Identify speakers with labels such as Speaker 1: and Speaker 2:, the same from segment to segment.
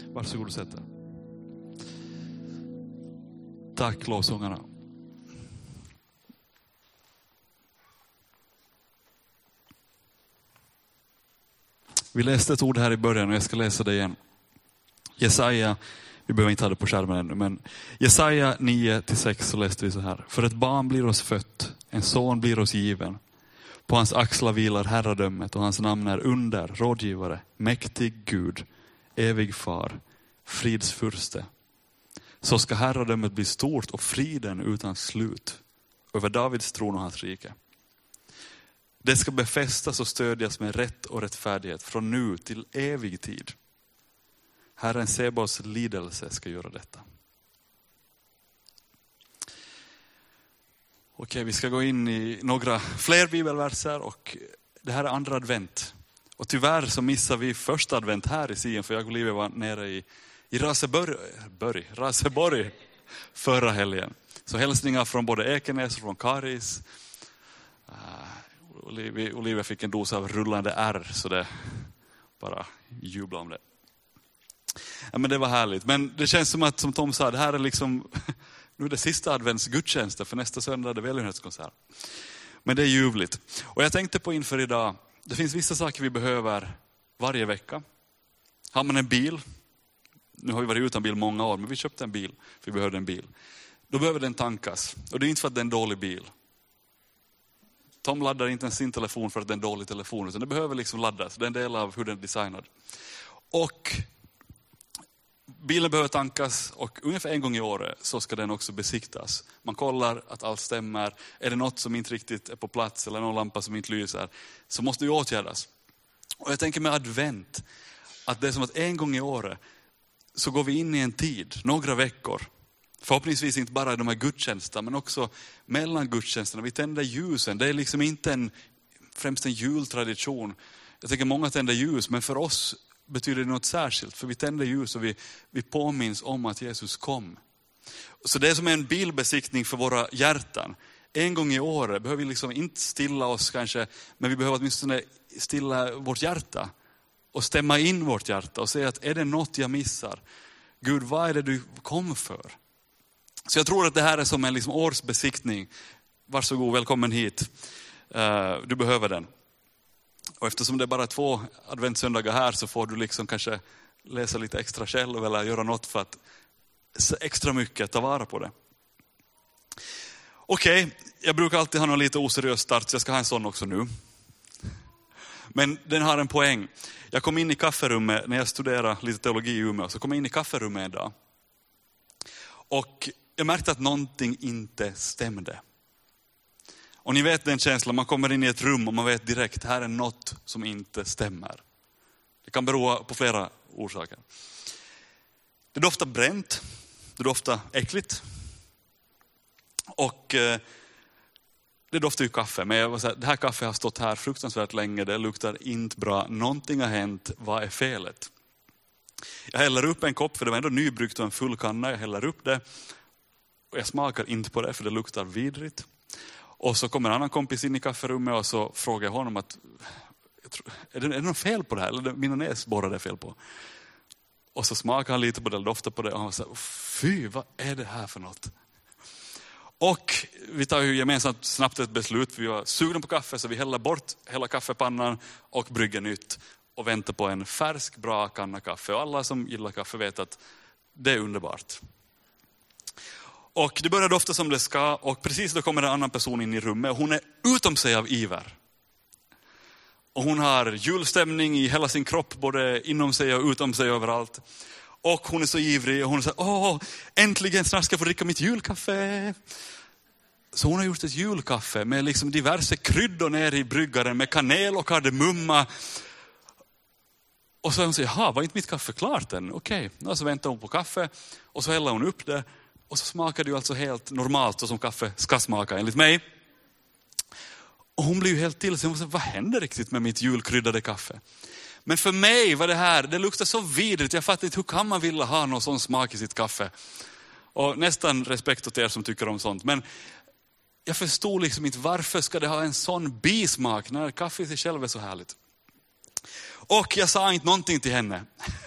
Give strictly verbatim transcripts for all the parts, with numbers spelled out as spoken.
Speaker 1: Varsågod och sätt er. Tack lovsångarna. Vi läste ett ord här i början och jag ska läsa det igen. Jesaja, vi behöver inte ha det på skärmen ännu, men Jesaja nio till sex så läste vi så här. För ett barn blir oss fött, en son blir oss given. På hans axlar vilar herradömet och hans namn är under, rådgivare, mäktig Gud, evig far, fridsfurste. Så ska herradömet bli stort och friden utan slut över Davids tron och hans rike. Det ska befästas och stödjas med rätt och rättfärdighet från nu till evig tid. Herren Sebos lidelse ska göra detta. Okej, vi ska gå in i några fler bibelverser och det här är andra advent. Och tyvärr så missar vi första advent här i Sion, för jag och Olivia var nere i, i Raseborg, Börj, Raseborg förra helgen. Så hälsningar från både Ekenäs och från Karis. Uh, Olivia, Olivia fick en dos av rullande R, så det bara jubla om det. Ja, men det var härligt. Men det känns som att, som Tom sa, det här är liksom, nu är det sista advents gudstjänsten, för nästa söndag är det välgörenhetskonsert. Men det är ljuvligt. Och jag tänkte på inför idag, det finns vissa saker vi behöver varje vecka. Har man en bil, nu har vi varit utan bil många år, men vi köpte en bil, för vi behövde en bil. Då behöver den tankas. Och det är inte för att det är en dålig bil. Tom laddar inte ens sin telefon för att det är en dålig telefon, utan det behöver liksom laddas. Det är en del av hur den är designad. Och bilen behöver tankas och ungefär en gång i året så ska den också besiktas. Man kollar att allt stämmer. Är det något som inte riktigt är på plats eller någon lampa som inte lyser, så måste det åtgärdas. Och jag tänker med advent att det är som att en gång i året så går vi in i en tid, några veckor. Förhoppningsvis inte bara i de här gudstjänsterna, men också mellan gudstjänsterna. Vi tänder ljusen. Det är liksom inte en, främst en jultradition. Jag tänker många tänder ljus, men för oss betyder det något särskilt. För vi tänder ljus och vi, vi påminns om att Jesus kom. Så det är som en bilbesiktning för våra hjärtan. En gång i året behöver vi liksom inte stilla oss kanske, men vi behöver åtminstone stilla vårt hjärta. Och stämma in vårt hjärta och säga att är det något jag missar? Gud, vad är det du kom för? Så jag tror att det här är som en liksom årsbesiktning. Varsågod, välkommen hit. Uh, du behöver den. Och eftersom det är bara två adventssöndagar här så får du liksom kanske läsa lite extra själv eller göra något för att extra mycket ta vara på det. Okej, okay, jag brukar alltid ha någon lite oseriös start, så jag ska ha en sån också nu. Men den har en poäng. Jag kom in i kafferummet när jag studerade lite teologi i Umeå, så kom jag in i kafferummet en dag. Och jag märkte att någonting inte stämde. Och ni vet den känslan, man kommer in i ett rum och man vet direkt, här är något som inte stämmer. Det kan bero på flera orsaker. Det doftar bränt, det doftar äckligt. Och eh, det doftar ju kaffe, men jag var så här, det här kaffet har stått här fruktansvärt länge, det luktar inte bra, någonting har hänt, vad är felet? Jag häller upp en kopp, för det var ändå nybryggt och en full kanna, jag häller upp det. Och jag smakar inte på det, för det luktar vidrigt. Och så kommer en annan kompis in i kafferummet och så frågar jag honom att jag tror, är, det, är det något fel på det här? Eller är det mina näsborrar det är fel på? Och så smakar han lite på det, doftar på det och han säger, fy, vad är det här för något? Och vi tar ju gemensamt snabbt ett beslut, för vi var sugna på kaffe, så vi häller bort hela kaffepannan och brygger nytt och väntar på en färsk, bra kanna kaffe. Och alla som gillar kaffe vet att det är underbart. Och det börjar dofta som det ska, och precis då kommer en annan person in i rummet och hon är utom sig av iver. Och hon har julstämning i hela sin kropp, både inom sig och utom sig överallt. Och hon är så ivrig och hon säger, åh, äntligen snart ska jag få dricka mitt julkaffe. Så hon har gjort ett julkaffe med liksom diverse kryddor ner i bryggaren med kanel och kardemumma. Och så hon säger, jaha, var inte mitt kaffe klart än? Okej, okay. Så väntar hon på kaffe och så häller hon upp det. Och så smakar det ju alltså helt normalt, så som kaffe ska smaka enligt mig. Och hon blir ju helt till sig. Hon säger, vad händer riktigt med mitt julkryddade kaffe? Men för mig var det här, det luktar så vidrigt. Jag fattar inte, hur kan man vilja ha någon sån smak i sitt kaffe? Och nästan respekt åt er som tycker om sånt. Men jag förstod liksom inte, varför ska det ha en sån bismak när kaffe i sig själv är så härligt? Och jag sa inte någonting till henne.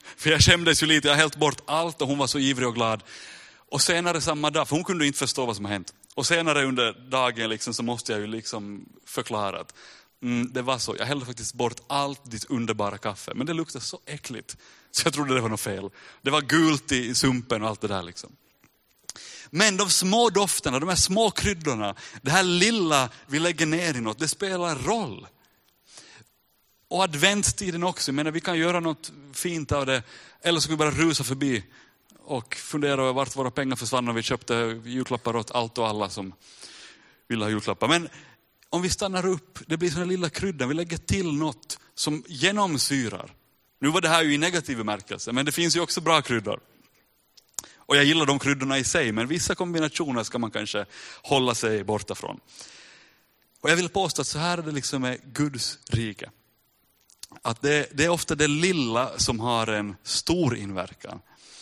Speaker 1: För jag skämdes ju lite, jag har hällt bort allt och hon var så ivrig och glad. Och senare samma dag, för hon kunde inte förstå vad som har hänt. Och senare under dagen liksom, så måste jag ju liksom förklara att mm, det var så. Jag hällde faktiskt bort allt ditt underbara kaffe. Men det luktade så äckligt. Så jag trodde det var något fel. Det var gult i sumpen och allt det där liksom. Men de små dofterna, de här små kryddorna, det här lilla vi lägger ner i något, det spelar roll. Och adventstiden också, men vi kan göra något fint av det. Eller så kan vi bara rusa förbi och fundera över vart våra pengar försvann när vi köpte julklappar åt allt och alla som vill ha julklappar. Men om vi stannar upp, det blir sån här lilla kryddan, vi lägger till något som genomsyrar. Nu var det här ju i negativ bemärkelse, men det finns ju också bra kryddor. Och jag gillar de kryddorna i sig, men vissa kombinationer ska man kanske hålla sig borta från. Och jag vill påstå att så här är det liksom med Guds rike. Att det, det är ofta det lilla som har en stor inverkan.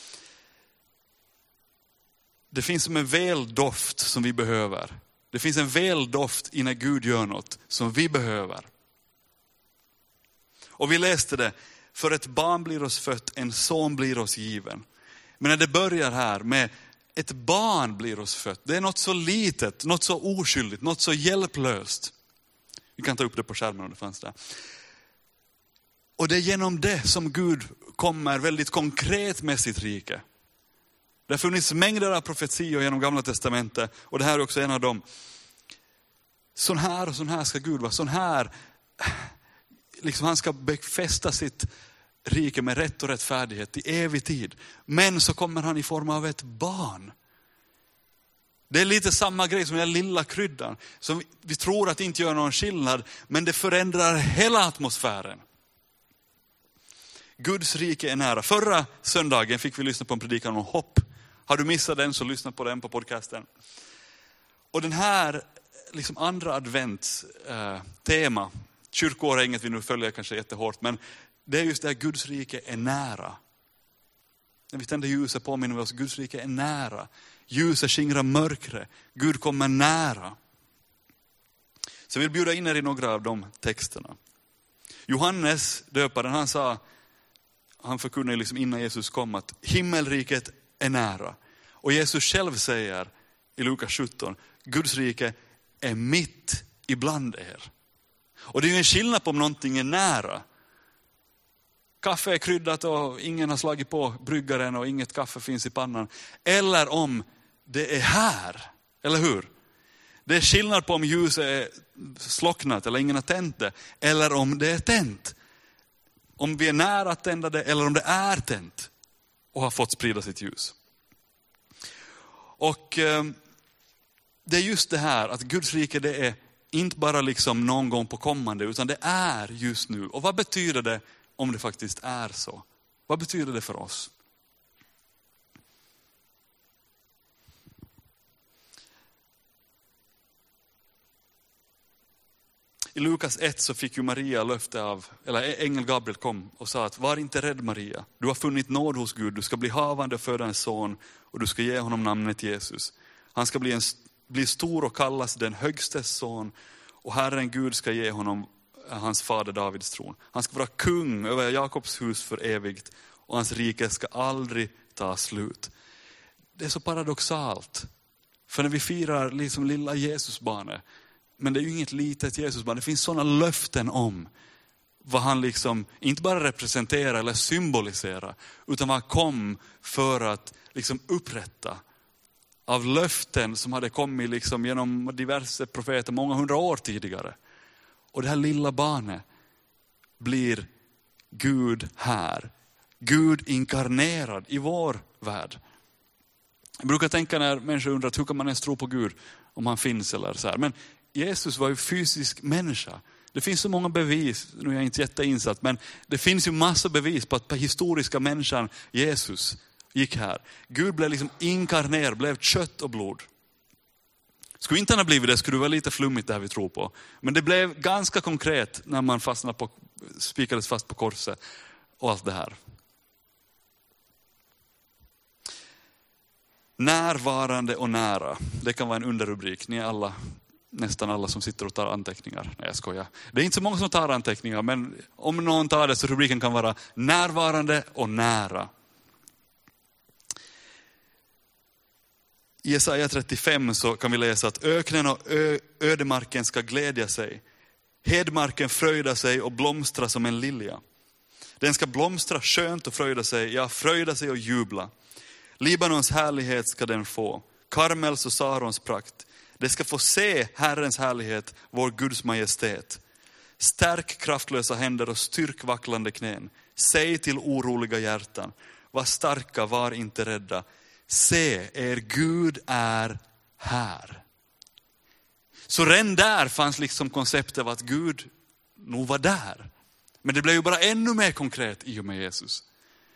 Speaker 1: Det finns som en väldoft som vi behöver. Det finns en väldoft innan Gud gör något som vi behöver. Och vi läste det, för ett barn blir oss fött, en son blir oss given. Men när det börjar här med ett barn blir oss fött, det är något så litet, något så oskyldigt, något så hjälplöst. Vi kan ta upp det på skärmen om det fanns där. Och det är genom det som Gud kommer väldigt konkret med sitt rike. Det har funnits mängder av profetior genom Gamla testamentet. Och det här är också en av dem. Sån här och sån här ska Gud vara. Sån här, liksom han ska befästa sitt rike med rätt och rättfärdighet i evig tid. Men så kommer han i form av ett barn. Det är lite samma grej som den lilla kryddan. Som vi, vi tror att det inte gör någon skillnad. Men det förändrar hela atmosfären. Guds rike är nära. Förra söndagen fick vi lyssna på en predikan om hopp. Har du missat den så lyssna på den på podcasten. Och den här liksom andra advents eh, tema. Kyrkoår är inget vi nu följer kanske jättehårt. Men det är just det här, Guds rike är nära. När vi tänder ljuset påminner vi oss, Guds rike är nära. Ljuset skingrar mörkret. Gud kommer nära. Så jag vill bjuda in er i några av de texterna. Johannes döparen, han sa, han förkunnade liksom innan Jesus kom att himmelriket är nära. Och Jesus själv säger i Lukas sjutton, Guds rike är mitt ibland er. Och det är ju en skillnad på om någonting är nära. Kaffe är kryddat och ingen har slagit på bryggaren och inget kaffe finns i pannan. Eller om det är här, eller hur? Det är skillnad på om ljuset är slocknat eller ingen har tänt det. Eller om det är tänt. Om vi är nära att tända det eller om det är tänt och har fått sprida sitt ljus. Och eh, det är just det här att Guds rike, det är inte bara liksom någon gång på kommande, utan det är just nu. Och vad betyder det om det faktiskt är så? Vad betyder det för oss? I Lukas ett så fick ju Maria löfte av, eller ängel Gabriel kom och sa att var inte rädd Maria. Du har funnit nåd hos Gud, du ska bli havande och föda en son och du ska ge honom namnet Jesus. Han ska bli, en, bli stor och kallas den högstes son och Herren Gud ska ge honom hans fader Davids tron. Han ska vara kung över Jakobs hus för evigt och hans rike ska aldrig ta slut. Det är så paradoxalt. För när vi firar liksom lilla Jesusbarnet, men det är ju inget litet Jesusbarn. Det finns sådana löften om vad han liksom inte bara representerar eller symboliserar, utan vad han kom för att liksom upprätta av löften som hade kommit liksom genom diverse profeter många hundra år tidigare. Och det här lilla barnet blir Gud här. Gud inkarnerad i vår värld. Jag brukar tänka när människor undrar hur kan man ens tro på Gud om han finns eller så här. Men Jesus var ju fysisk människa. Det finns så många bevis, nu är jag inte jätteinsatt, men det finns ju massa bevis på att den historiska människan Jesus gick här. Gud blev liksom inkarnerad, blev kött och blod. Skulle inte han ha blivit det skulle det vara lite flummigt det här vi tror på. Men det blev ganska konkret när man fastnade på, spikades fast på korset och allt det här. Närvarande och nära, det kan vara en underrubrik. Ni är alla nästan alla som sitter och tar anteckningar. Nej, jag skojar. Det är inte så många som tar anteckningar, men om någon tar det så rubriken kan vara närvarande och nära. I Jesaja trettiofem så kan vi läsa att öknen och ö- ödemarken ska glädja sig. Hedmarken fröjda sig och blomstra som en lilja. Den ska blomstra skönt och fröjda sig, ja, fröjda sig och jubla. Libanons härlighet ska den få, Karmels och Sarons prakt. Det ska få se Herrens härlighet, vår Guds majestät. Stärk kraftlösa händer och styrk vacklande knän. Säg till oroliga hjärtan, var starka, var inte rädda. Se, er Gud är här. Så redan där fanns liksom konceptet av att Gud nog var där. Men det blev ju bara ännu mer konkret i och med Jesus.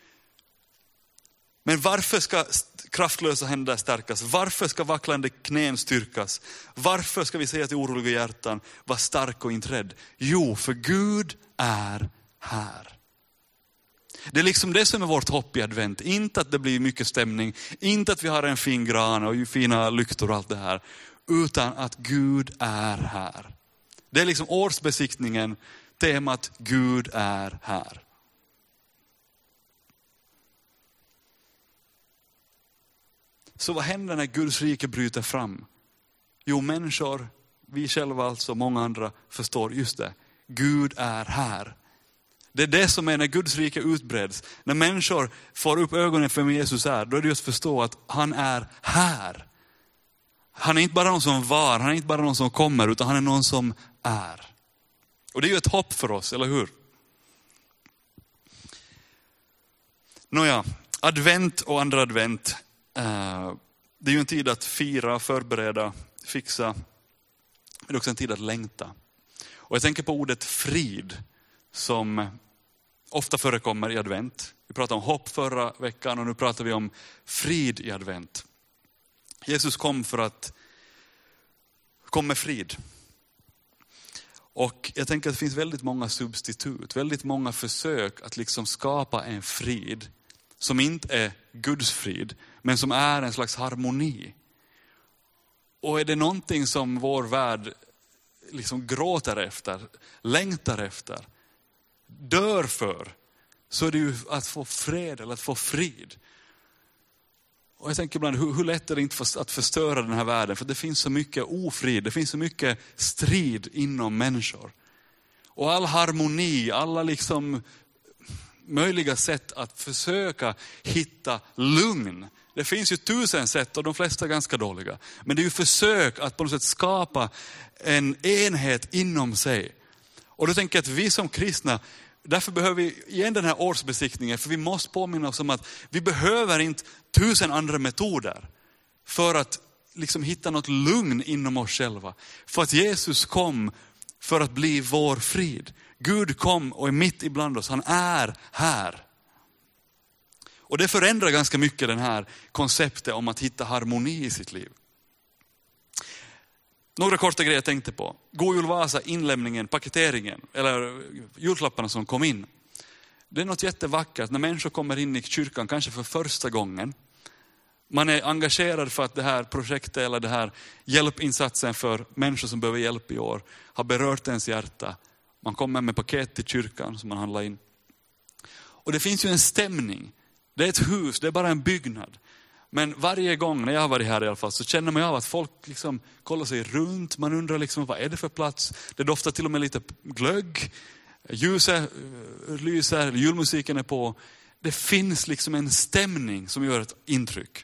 Speaker 1: Men varför ska kraftlösa händer stärkas? Varför ska vacklande knän styrkas? Varför ska vi säga till oroliga hjärtan, var stark och inte rädd? Jo, för Gud är här. Det är liksom det som är vårt hopp i advent. Inte att det blir mycket stämning, inte att vi har en fin gran och fina lyktor och allt det här. Utan att Gud är här. Det är liksom årsbesiktningen, temat Gud är här. Så vad händer när Guds rike bryter fram? Jo, människor, vi själva alltså, många andra förstår just det. Gud är här. Det är det som är när Guds rike utbreds. När människor får upp ögonen för vem Jesus är, då är det just att förstå att han är här. Han är inte bara någon som var, han är inte bara någon som kommer, utan han är någon som är. Och det är ju ett hopp för oss, eller hur? Nåja, advent och andra advent. Det är ju en tid att fira, förbereda, fixa. Men det är också en tid att längta. Och jag tänker på ordet frid som ofta förekommer i advent. Vi pratade om hopp förra veckan och nu pratar vi om frid i advent. Jesus kom för att komma med frid. Och jag tänker att det finns väldigt många substitut, väldigt många försök att liksom skapa en frid som inte är Guds frid, men som är en slags harmoni. Och är det någonting som vår värld liksom gråter efter, längtar efter, dör för, så är det ju att få fred eller att få frid. Och jag tänker ibland, hur, hur lätt är det inte att förstöra den här världen? För det finns så mycket ofrid, det finns så mycket strid inom människor. Och all harmoni, alla liksom möjliga sätt att försöka hitta lugn. Det finns ju tusen sätt och de flesta är ganska dåliga. Men det är ju försök att på något sätt skapa en enhet inom sig. Och då tänker jag att vi som kristna, därför behöver vi igen den här årsbesiktningen. För vi måste påminna oss om att vi behöver inte tusen andra metoder för att liksom hitta något lugn inom oss själva. För att Jesus kom för att bli vår frid. Gud kom och är mitt ibland oss. Han är här. Och det förändrar ganska mycket den här konceptet om att hitta harmoni i sitt liv. Några korta grejer jag tänkte på. God jul Vasa, inlämningen, paketeringen eller julklapparna som kom in. Det är något jättevackert när människor kommer in i kyrkan kanske för första gången. Man är engagerad för att det här projektet eller det här hjälpinsatsen för människor som behöver hjälp i år har berört ens hjärta. Man kommer med paket till kyrkan som man handlar in. Och det finns ju en stämning. Det är ett hus, det är bara en byggnad. Men varje gång när jag har varit här i alla fall så känner man av att folk liksom kollar sig runt. Man undrar liksom, vad är det för plats? Det doftar till och med lite glögg. Ljuset lyser, julmusiken är på. Det finns liksom en stämning som gör ett intryck.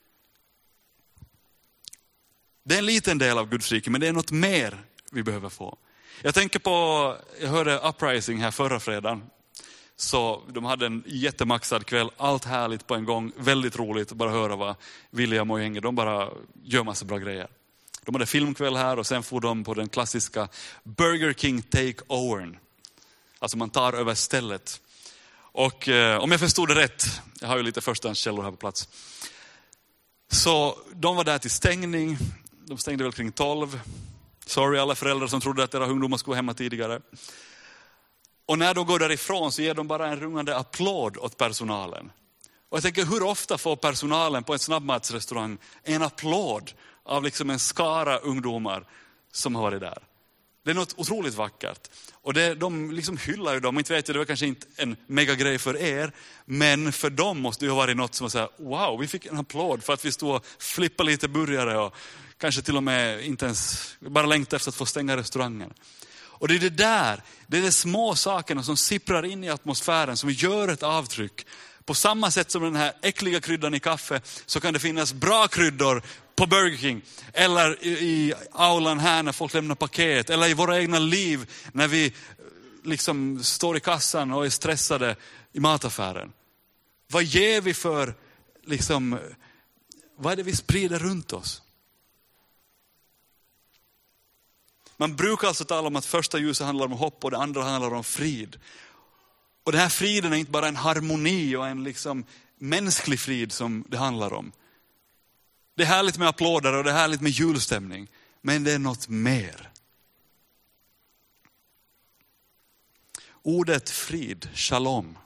Speaker 1: Det är en liten del av Guds rike, men det är något mer vi behöver få. Jag tänker på, jag hörde Uprising här förra fredagen. Så de hade en jättemaxad kväll, allt härligt på en gång. Väldigt roligt att bara höra vad William och gänget, de bara gör massa bra grejer. De hade filmkväll här och sen får de på den klassiska Burger King Takeovern. Alltså man tar över stället. Och eh, om jag förstod det rätt, jag har ju lite förstahandskällor här på plats. Så de var där till stängning, de stängde väl kring tolv. Sorry alla föräldrar som trodde att deras ungdomar skulle hemma tidigare. Och när de går därifrån så ger de bara en rungande applåd åt personalen. Och jag tänker, hur ofta får personalen på en snabbmatsrestaurang en applåd av liksom en skara ungdomar som har varit där. Det är något otroligt vackert. Och det, de liksom hyllar ju dem. Inte vet jag, det var kanske inte en mega grej för er. Men för dem måste det ha varit något som var så här: wow, vi fick en applåd för att vi stod och flippade lite burgare. Och kanske till och med inte ens, bara längtade efter att få stänga restaurangen. Och det är det där, det är de små sakerna som sipprar in i atmosfären, som gör ett avtryck. På samma sätt som den här äckliga kryddan i kaffe, så kan det finnas bra kryddor på Burger King. Eller i, i aulan här när folk lämnar paket. Eller i våra egna liv när vi liksom står i kassan och är stressade i mataffären. Vad ger vi för, liksom, vad är det vi sprider runt oss? Man brukar alltså tala om att första ljuset handlar om hopp och det andra handlar om frid. Och den här friden är inte bara en harmoni och en liksom mänsklig frid som det handlar om. Det är härligt med applåder och det är härligt med julstämning. Men det är något mer. Ordet frid, shalom.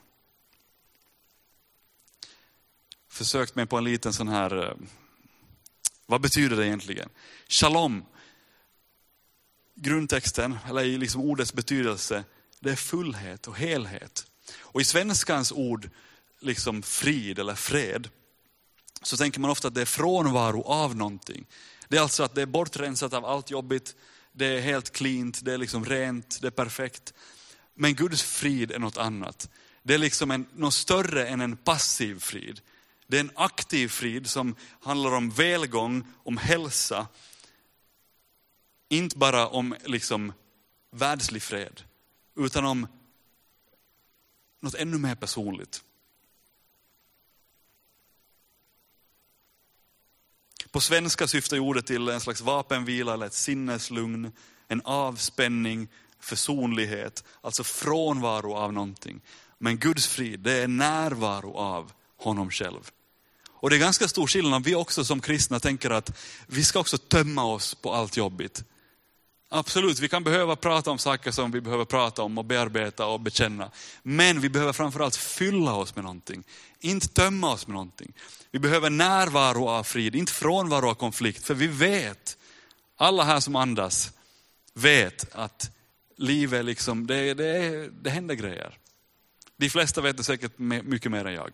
Speaker 1: Försökt mig på en liten sån här, vad betyder det egentligen? Shalom, grundtexten, eller i liksom ordets betydelse, det är fullhet och helhet. Och i svenskans ord, liksom frid eller fred, så tänker man ofta att det är frånvaro av någonting. Det är alltså att det är bortrensat av allt jobbigt, det är helt cleant, det är liksom rent, det är perfekt. Men Guds frid är något annat. Det är liksom en, något större än en passiv frid. Det är en aktiv frid som handlar om välgång, om hälsa. Inte bara om liksom världslig fred, utan om något ännu mer personligt. På svenska syftar ordet till en slags vapenvila eller ett sinneslugn, en avspänning, försonlighet, alltså frånvaro av någonting. Men Guds frid, det är närvaro av honom själv. Och det är ganska stor skillnad. Vi också som kristna tänker att vi ska också tömma oss på allt jobbigt. Absolut, vi kan behöva prata om saker som vi behöver prata om och bearbeta och bekänna. Men vi behöver framförallt fylla oss med någonting. Inte tömma oss med någonting. Vi behöver närvaro av frid, inte frånvaro av konflikt. För vi vet, alla här som andas vet att livet liksom, det, det, det händer grejer. De flesta vet det säkert mycket mer än jag.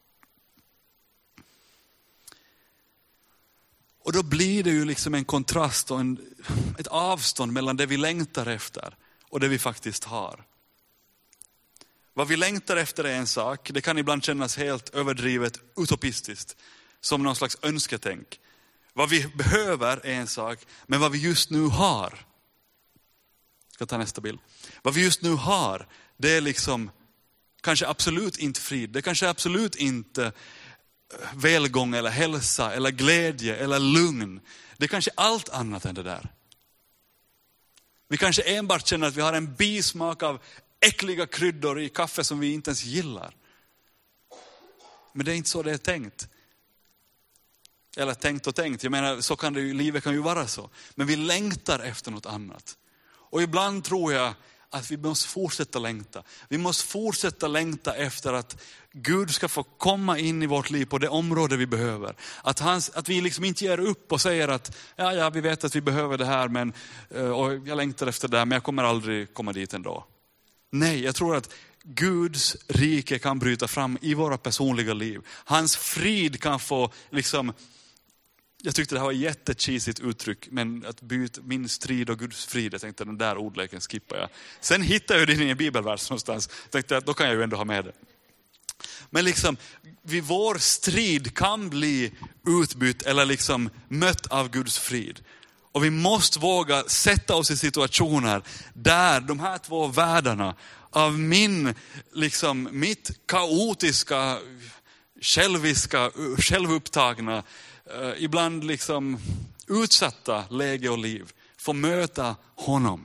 Speaker 1: Och då blir det ju liksom en kontrast och en, ett avstånd mellan det vi längtar efter och det vi faktiskt har. Vad vi längtar efter är en sak. Det kan ibland kännas helt överdrivet, utopistiskt. Som någon slags önsketänk. Vad vi behöver är en sak. Men vad vi just nu har. Jag ska ta nästa bild. Vad vi just nu har, det är liksom kanske absolut inte frid. Det kanske absolut inte välgång eller hälsa eller glädje eller lugn. Det är kanske allt annat än det där. Vi kanske enbart känner att vi har en bismak av äckliga kryddor i kaffe som vi inte ens gillar. Men det är inte så det är tänkt. Eller tänkt och tänkt. Jag menar, så kan det ju, livet kan ju vara så. Men vi längtar efter något annat. Och ibland tror jag att vi måste fortsätta längta. Vi måste fortsätta längta efter att Gud ska få komma in i vårt liv på det område vi behöver. Att, hans, att vi liksom inte ger upp och säger att ja, ja, vi vet att vi behöver det här, men, och jag längtar efter det här, men jag kommer aldrig komma dit ändå. Nej, jag tror att Guds rike kan bryta fram i våra personliga liv. Hans frid kan få liksom, jag tyckte det här var ett jättecheesigt uttryck, men att byta min strid och Guds frid, jag tänkte den där ordleken skippar jag. Sen hittade jag det i en bibelvers någonstans, jag tänkte att då kan jag ju ändå ha med det. Men liksom, vid vår strid kan bli utbytt eller liksom mött av Guds frid. Och vi måste våga sätta oss i situationer där de här två världarna av min, liksom mitt kaotiska, själviska, självupptagna, ibland liksom utsatta läge och liv får möta honom.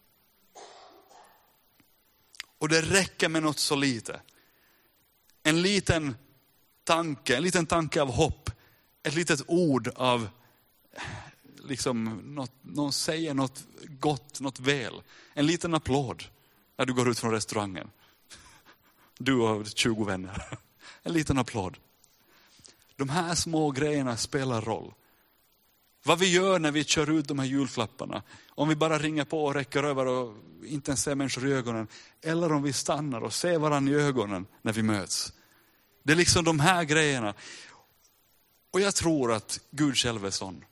Speaker 1: Och det räcker med något så lite. En liten tanke, en liten tanke av hopp. Ett litet ord av, liksom, något, någon säger något gott, något väl. En liten applåd när du går ut från restaurangen. Du och tjugo vänner. En liten applåd. De här små grejerna spelar roll. Vad vi gör när vi kör ut de här julklapparna. Om vi bara ringer på och räcker över och inte ens ser människor i ögonen. Eller om vi stannar och ser varandra i ögonen när vi möts. Det är liksom de här grejerna. Och jag tror att Gud själv är sån.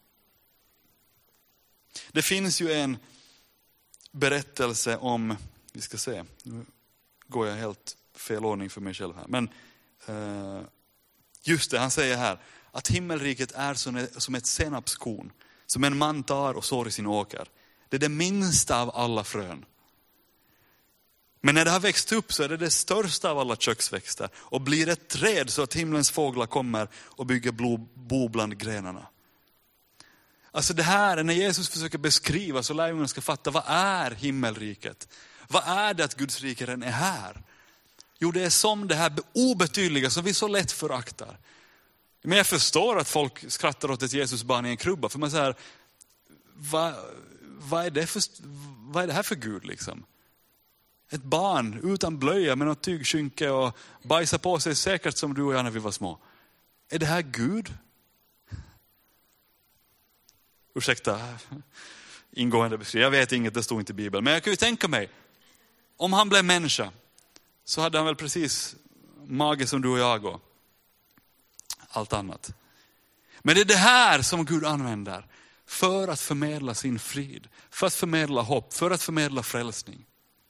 Speaker 1: Det finns ju en berättelse om, vi ska se, nu går jag helt fel ordning för mig själv här. Men uh, just det, han säger här att himmelriket är som, som ett senapskorn som en man tar och sår i sin åker. Det är det minsta av alla frön. Men när det har växt upp så är det det största av alla köksväxter och blir ett träd så att himlens fåglar kommer och bygger bo bland grenarna. Alltså det här, när Jesus försöker beskriva så lärjungarna ska fatta, vad är himmelriket? Vad är det att Guds rike är här? Jo, det är som det här obetydliga som vi så lätt föraktar. Men jag förstår att folk skrattar åt ett Jesusbarn i en krubba. För man säger, vad, vad, är det för, vad är det här för Gud liksom? Ett barn utan blöja med något tygskynke och bajsar på sig säkert som du och jag när vi var små. Är det här Gud? Ursäkta, ingående beskrivning. Jag vet inget, det står inte i Bibeln. Men jag kan ju tänka mig, om han blev människa så hade han väl precis mage som du och jag och allt annat. Men det är det här som Gud använder för att förmedla sin frid, för att förmedla hopp, för att förmedla frälsning.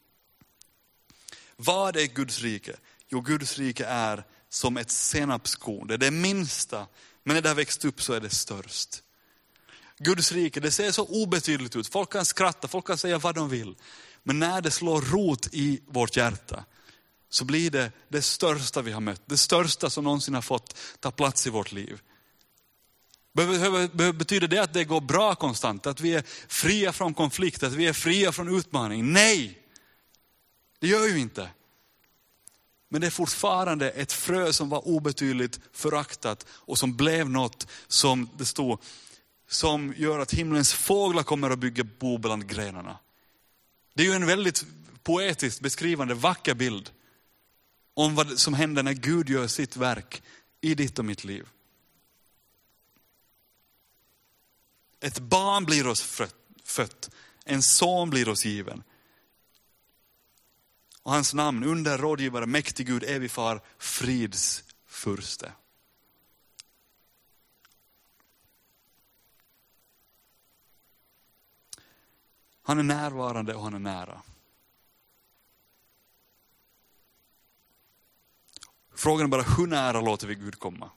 Speaker 1: Vad är Guds rike? Jo, Guds rike är som ett senapskorn. Det är det minsta, men när det har växt upp så är det störst. Guds rike, det ser så obetydligt ut. Folk kan skratta, folk kan säga vad de vill. Men när det slår rot i vårt hjärta så blir det det största vi har mött. Det största som någonsin har fått ta plats i vårt liv. Betyder det att det går bra konstant? Att vi är fria från konflikt? Att vi är fria från utmaning? Nej! Det gör ju inte. Men det är fortfarande ett frö som var obetydligt föraktat och som blev något som det stod, som gör att himlens fåglar kommer att bygga bo bland grenarna. Det är ju en väldigt poetiskt beskrivande, vacker bild om vad som händer när Gud gör sitt verk i ditt och mitt liv. Ett barn blir oss fött, en son blir oss given. Och hans namn, under rådgivare, mäktig Gud, evig far, frids furste. Han är närvarande och han är nära. Frågan är bara, hur nära låter vi Gud komma?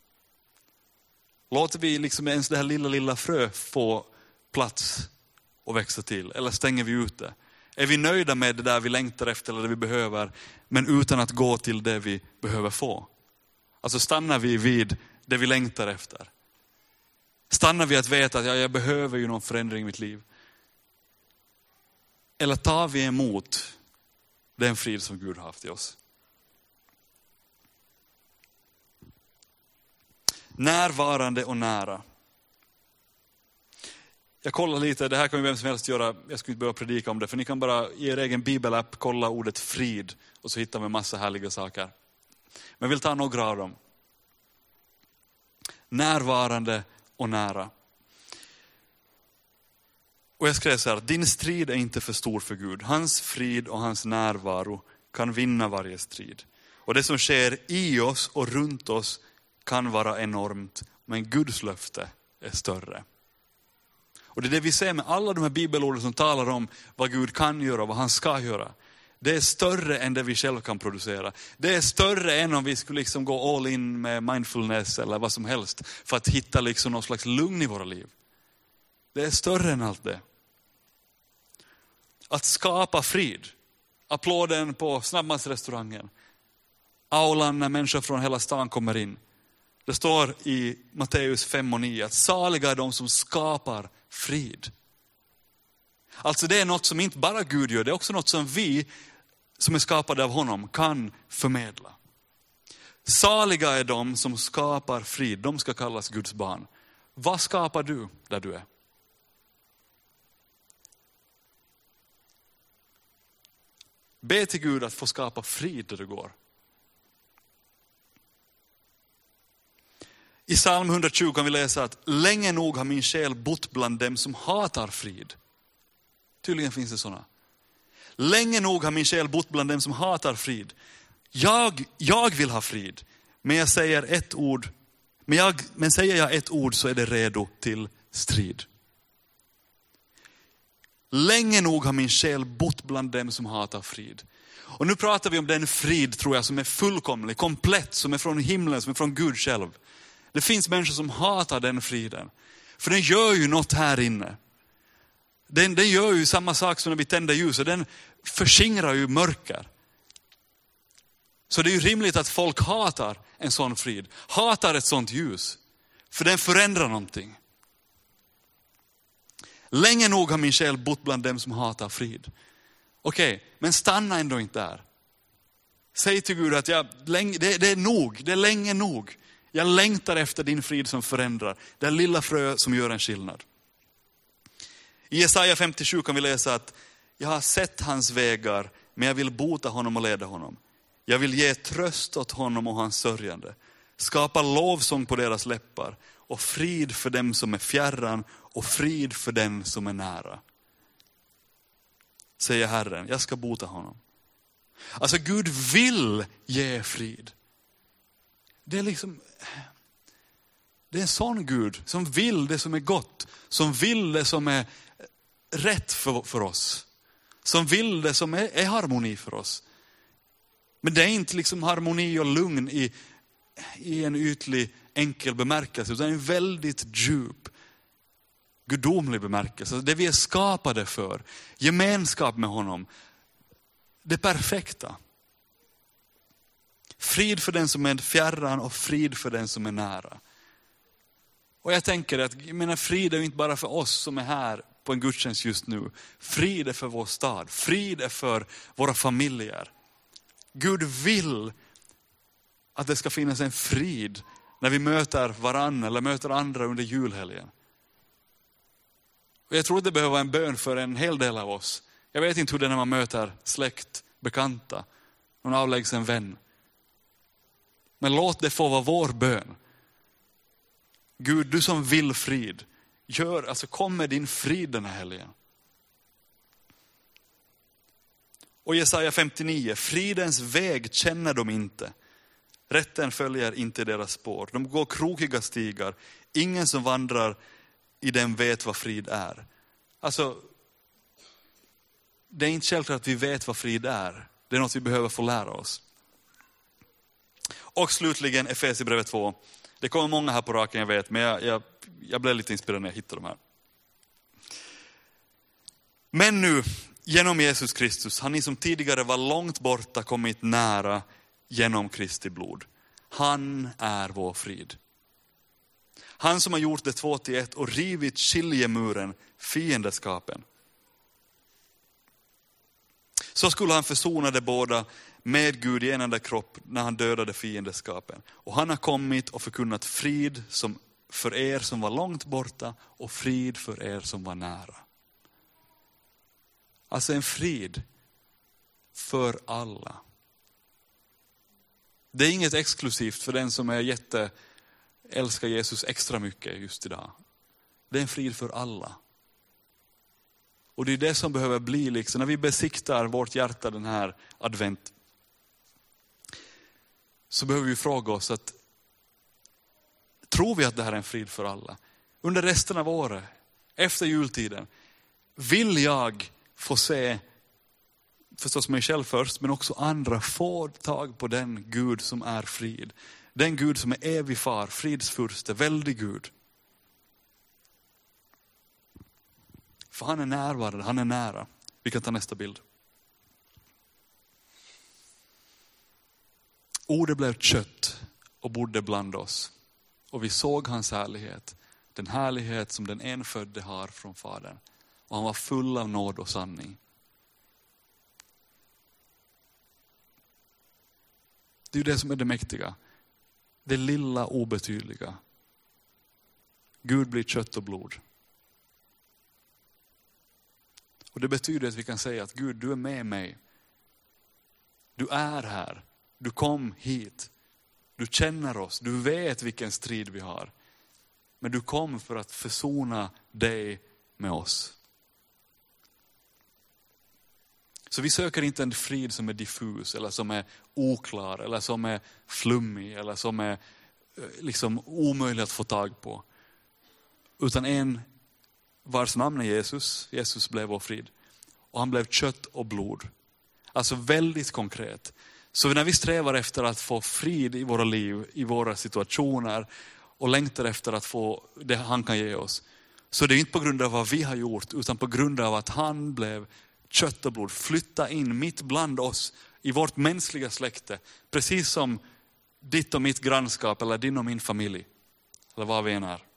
Speaker 1: Låter vi liksom ens det här lilla, lilla frö få plats och växa till? Eller stänger vi ut det? Är vi nöjda med det där vi längtar efter eller det vi behöver, men utan att gå till det vi behöver få? Alltså stannar vi vid det vi längtar efter? Stannar vi att veta att ja, jag behöver ju någon förändring i mitt liv? Eller tar vi emot den frid som Gud har haft i oss? Närvarande och nära. Jag kollar lite, det här kan ju vem som helst göra, jag skulle inte behöva predika om det, för ni kan bara i er egen bibelapp kolla ordet frid och så hittar vi massa härliga saker. Men jag vill ta några av dem. Närvarande och nära. Och jag skrev så här, din strid är inte för stor för Gud. Hans frid och hans närvaro kan vinna varje strid. Och det som sker i oss och runt oss kan vara enormt, men Guds löfte är större. Och det är det vi ser med alla de här bibelorden som talar om vad Gud kan göra och vad han ska göra. Det är större än det vi själva kan producera. Det är större än om vi skulle liksom gå all in med mindfulness eller vad som helst för att hitta liksom någon slags lugn i våra liv. Det är större än allt det. Att skapa frid. Applåden på snabbmatsrestaurangen. Aulan när människor från hela stan kommer in. Det står i Matteus fem och nio att saliga är de som skapar frid. Alltså det är något som inte bara Gud gör, det är också något som vi som är skapade av honom kan förmedla. Saliga är de som skapar frid, de ska kallas Guds barn. Vad skapar du där du är? Be till Gud att få skapa frid där du går. I psalm hundratjugo kan vi läsa att länge nog har min själ bott bland dem som hatar frid. Tydligen finns det sådana. Länge nog har min själ bott bland dem som hatar frid. Jag, jag vill ha frid, men jag säger ett ord. Men, jag, men säger jag ett ord så är det redo till strid. Länge nog har min själ bott bland dem som hatar frid. Och nu pratar vi om den frid, tror jag, som är fullkomlig, komplett, som är från himlen, som är från Gud själv. Det finns människor som hatar den friden. För den gör ju något här inne. Den, den gör ju samma sak som när vi tänder ljuset. Den förskingrar ju mörker. Så det är ju rimligt att folk hatar en sån frid. Hatar ett sånt ljus. För den förändrar någonting. Länge nog har min själ bott bland dem som hatar frid. Okej, okay, men stanna ändå inte där. Säg till Gud att jag, det, det är nog, det är länge nog. Jag längtar efter din frid som förändrar. Det lilla frö som gör en skillnad. I Jesaja femtiosju kan vi läsa att jag har sett hans vägar, men jag vill bota honom och leda honom. Jag vill ge tröst åt honom och hans sörjande. Skapa lovsång på deras läppar och frid för dem som är fjärran och frid för den som är nära. Säger Herren, jag ska bota honom. Alltså Gud vill ge frid. Det är liksom, det är en sån Gud som vill det som är gott. Som vill det som är rätt för, för oss. Som vill det som är, är harmoni för oss. Men det är inte liksom harmoni och lugn i, i en ytlig enkel bemärkelse. Utan en väldigt djup, gudomlig bemärkelse. Det vi är skapade för. Gemenskap med honom. Det perfekta. Frid för den som är fjärran och frid för den som är nära. Och jag tänker att jag menar, frid är inte bara för oss som är här på en gudstjänst just nu. Frid är för vår stad. Frid är för våra familjer. Gud vill att det ska finnas en frid när vi möter varann eller möter andra under julhelgen. Och jag tror att det behöver vara en bön för en hel del av oss. Jag vet inte hur det är när man möter släkt, bekanta, någon avlägsen vän. Men låt det få vara vår bön. Gud, du som vill frid, gör, alltså kom med din frid den här helgen. Och Jesaja femtionio, fridens väg känner de inte. Rätten följer inte deras spår. De går krokiga stigar. Ingen som vandrar i den vet vad frid är. Alltså, det är inte självklart att vi vet vad frid är. Det är något vi behöver få lära oss. Och slutligen Efesierbrevet två. Det kommer många här på raken, jag vet, men jag, jag, jag blev lite inspirerad när jag hittade de här. Men nu, genom Jesus Kristus, har ni som tidigare var långt borta kommit nära genom Kristi blod. Han är vår frid. Han som har gjort det två till ett och rivit skiljemuren, fiendeskapen. Så skulle han försona det båda med Gud i en enda kropp när han dödade fiendeskapen. Och han har kommit och förkunnat frid som för er som var långt borta och frid för er som var nära. Alltså en frid för alla. Det är inget exklusivt för den som är jätte älskar Jesus extra mycket just idag. Det är en frid för alla. Och det är det som behöver bli liksom, när vi besiktar vårt hjärta den här advent, så behöver vi fråga oss att tror vi att det här är en frid för alla? Under resten av året, efter jultiden, vill jag få se, förstås mig själv först, men också andra få tag på den Gud som är frid. Den Gud som är evig far, fridsfurste, väldig Gud. För han är närvarande, han är nära. Vi kan ta nästa bild. Ordet blev kött och bodde bland oss. Och vi såg hans härlighet. Den härlighet som den enfödde har från Fadern. Och han var full av nåd och sanning. Det är ju det som är det mäktiga. Det lilla obetydliga. Gud blir kött och blod. Och det betyder att vi kan säga att Gud, du är med mig. Du är här. Du kom hit. Du känner oss, du vet vilken strid vi har. Men du kom för att försona dig med oss. Så vi söker inte en frid som är diffus eller som är oklar eller som är flummig eller som är liksom omöjlig att få tag på. Utan en vars namn är Jesus. Jesus blev vår frid. Och han blev kött och blod. Alltså väldigt konkret. Så när vi strävar efter att få frid i våra liv, i våra situationer och längtar efter att få det han kan ge oss, så det är inte på grund av vad vi har gjort utan på grund av att han blev kött och blod, flytta in mitt bland oss i vårt mänskliga släkte, precis som ditt och mitt grannskap eller din och min familj eller vad vi än är.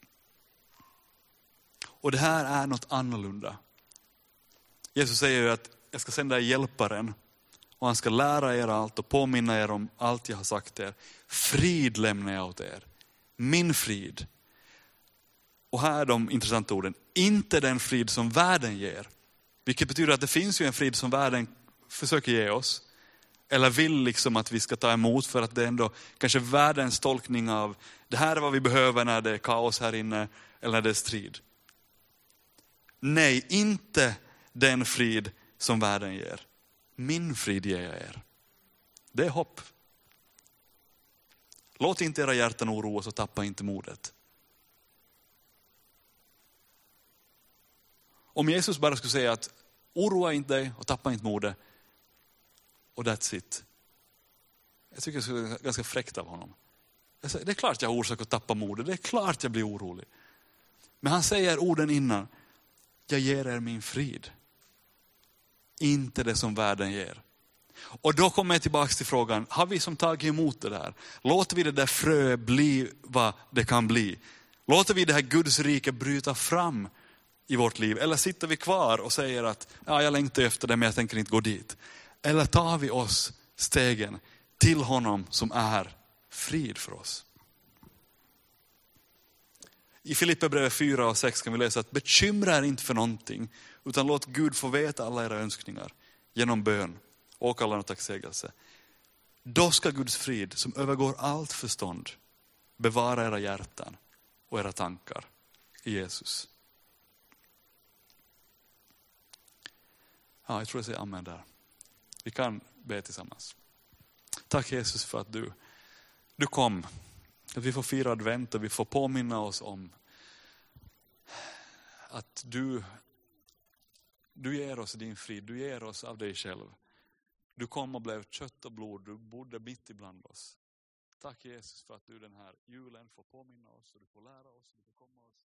Speaker 1: Och det här är något annorlunda. Jesus säger ju att jag ska sända hjälparen och han ska lära er allt och påminna er om allt jag har sagt er. Frid lämnar jag åt er. Min frid. Och här är de intressanta orden. Inte den frid som världen ger. Vilket betyder att det finns ju en frid som världen försöker ge oss. Eller vill liksom att vi ska ta emot, för att det är ändå kanske världens tolkning av det här är vad vi behöver när det är kaos här inne eller när det är strid. Nej, inte den frid som världen ger. Min frid ger jag er. Det är hopp. Låt inte era hjärtan oroas och tappa inte modet. Om Jesus bara skulle säga att oroa inte dig och tappa inte modet och that's it. Jag tycker det är ganska fräckt av honom. Det är klart jag har orsak att tappa modet. Det är klart jag blir orolig. Men han säger orden innan. Jag ger er min frid. Inte det som världen ger. Och då kommer jag tillbaka till frågan. Har vi som tagit emot det där? Låter vi det där frö bli vad det kan bli? Låter vi det här Guds rike bryta fram i vårt liv? Eller sitter vi kvar och säger att ja, jag längtar efter det men jag tänker inte gå dit? Eller tar vi oss stegen till honom som är frid för oss? I Filipperbrevet fyra och sex kan vi läsa att bekymra er inte för någonting, utan låt Gud få veta alla era önskningar genom bön och alla tacksägelse. Då ska Guds frid som övergår allt förstånd bevara era hjärtan och era tankar i Jesus. Ja, jag tror jag säger amen där. Vi kan be tillsammans. Tack Jesus för att du, du kom. Att vi får fira advent och vi får påminna oss om att du, du ger oss din frid. Du ger oss av dig själv. Du kom och blev kött och blod. Du bodde mitt ibland oss. Tack Jesus för att du den här julen får påminna oss och du får lära oss och du får komma oss.